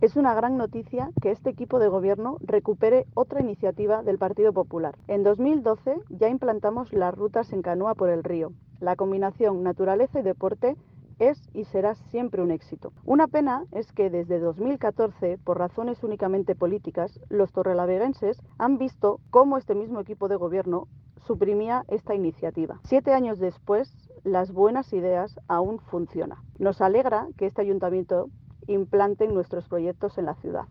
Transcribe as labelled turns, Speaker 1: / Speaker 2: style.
Speaker 1: Es una gran noticia que este equipo de gobierno recupere otra iniciativa del Partido Popular. En 2012 ya implantamos las rutas en canoa por el río. La combinación naturaleza y deporte es y será siempre un éxito. Una pena es que desde 2014, por razones únicamente políticas, los torrelavieguenses han visto cómo este mismo equipo de gobierno suprimía esta iniciativa. 7 años después, las buenas ideas aún funcionan. Nos alegra que este ayuntamiento implanten nuestros proyectos en la ciudad.